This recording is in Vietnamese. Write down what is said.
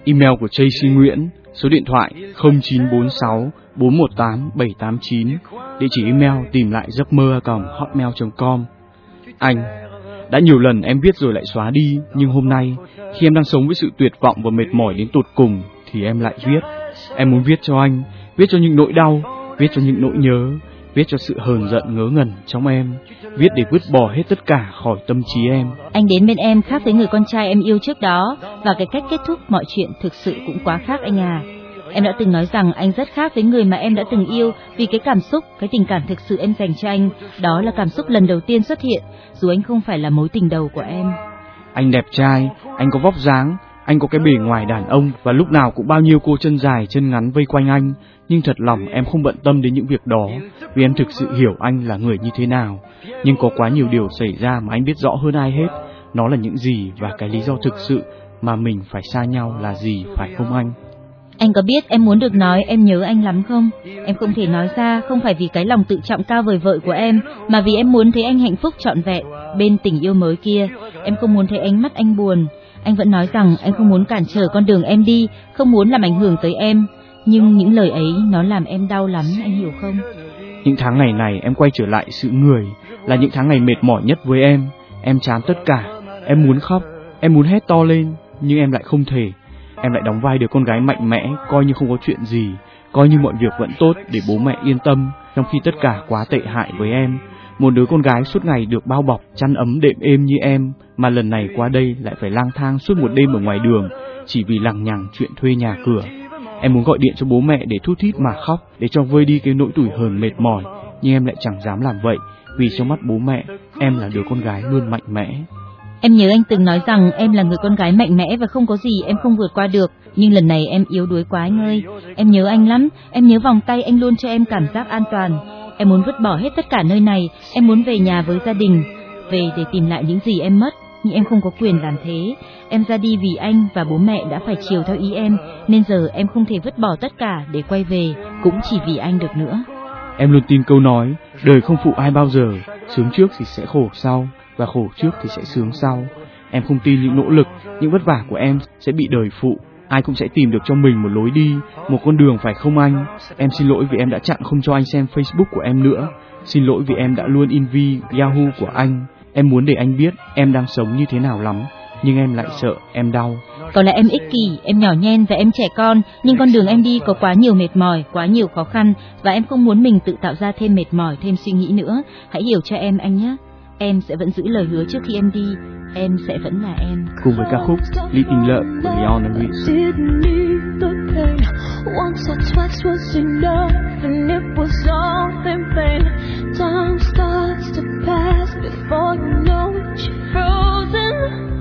email của Tracy Nguyễn, số điện thoại 0946 418 789, địa chỉ email tìm lại giấc mơ@hotmail.com. Anh, đã nhiều lần em viết rồi lại xóa đi, nhưng hôm nay, khi em đang sống với sự tuyệt vọng và mệt mỏi đến tột cùng, thì em lại viết. Em muốn viết cho anh, viết cho những nỗi đau, viết cho những nỗi nhớ, viết cho sự hờn giận ngớ ngẩn trong em, viết để vứt bỏ hết tất cả khỏi tâm trí em. Anh đến bên em khác với người con trai em yêu trước đó, và cái cách kết thúc mọi chuyện thực sự cũng quá khác anh à. Em đã từng nói rằng anh rất khác với người mà em đã từng yêu, vì cái cảm xúc, cái tình cảm thực sự em dành cho anh, đó là cảm xúc lần đầu tiên xuất hiện, dù anh không phải là mối tình đầu của em. Anh đẹp trai, anh có vóc dáng, anh có cái bề ngoài đàn ông, và lúc nào cũng bao nhiêu cô chân dài chân ngắn vây quanh anh. Nhưng thật lòng em không bận tâm đến những việc đó, vì em thực sự hiểu anh là người như thế nào. Nhưng có quá nhiều điều xảy ra mà anh biết rõ hơn ai hết, nó là những gì và cái lý do thực sự mà mình phải xa nhau là gì, phải không anh? Anh có biết em muốn được nói em nhớ anh lắm không? Em không thể nói ra, không phải vì cái lòng tự trọng cao vời vợi của em, mà vì em muốn thấy anh hạnh phúc trọn vẹn bên tình yêu mới kia. Em không muốn thấy ánh mắt anh buồn. Anh vẫn nói rằng anh không muốn cản trở con đường em đi, không muốn làm ảnh hưởng tới em. Nhưng những lời ấy nó làm em đau lắm, anh hiểu không? Những tháng ngày này em quay trở lại sự người, là những tháng ngày mệt mỏi nhất với em. Em chán tất cả, em muốn khóc, em muốn hét to lên, nhưng em lại không thể. Em lại đóng vai đứa con gái mạnh mẽ, coi như không có chuyện gì, coi như mọi việc vẫn tốt để bố mẹ yên tâm, trong khi tất cả quá tệ hại với em. Một đứa con gái suốt ngày được bao bọc, chăn ấm đệm êm như em, mà lần này qua đây lại phải lang thang suốt một đêm ở ngoài đường, chỉ vì lằng nhằng chuyện thuê nhà cửa. Em muốn gọi điện cho bố mẹ để thút thít mà khóc, để cho vơi đi cái nỗi tủi hờn mệt mỏi, nhưng em lại chẳng dám làm vậy, vì trong mắt bố mẹ, em là đứa con gái luôn mạnh mẽ. Em nhớ anh từng nói rằng em là người con gái mạnh mẽ và không có gì em không vượt qua được, nhưng lần này em yếu đuối quá anh ơi. Em nhớ anh lắm, em nhớ vòng tay anh luôn cho em cảm giác an toàn. Em muốn vứt bỏ hết tất cả nơi này, em muốn về nhà với gia đình, về để tìm lại những gì em mất, nhưng em không có quyền làm thế. Em ra đi vì anh và bố mẹ đã phải chiều theo ý em, nên giờ em không thể vứt bỏ tất cả để quay về, cũng chỉ vì anh được nữa. Em luôn tin câu nói, đời không phụ ai bao giờ, sướng trước thì sẽ khổ sau, và khổ trước thì sẽ sướng sau. Em không tin những nỗ lực, những vất vả của em sẽ bị đời phụ. Ai cũng sẽ tìm được cho mình một lối đi, một con đường, phải không anh? Em xin lỗi vì em đã chặn không cho anh xem Facebook của em nữa. Xin lỗi vì em đã luôn invi Yahoo của anh. Em muốn để anh biết em đang sống như thế nào lắm, nhưng em lại sợ em đau. Có lẽ em ích kỷ, em nhỏ nhen và em trẻ con, nhưng con đường em đi có quá nhiều mệt mỏi, quá nhiều khó khăn, và em không muốn mình tự tạo ra thêm mệt mỏi, thêm suy nghĩ nữa. Hãy hiểu cho em anh nhé. Em sẽ vẫn giữ lời hứa trước khi em đi. Em sẽ vẫn là em. Cùng với ca khúc Ly Tình Lợi của Leon Lewis. Once or twice was enough, and it was all in vain. Time starts to pass before you know it, you're frozen.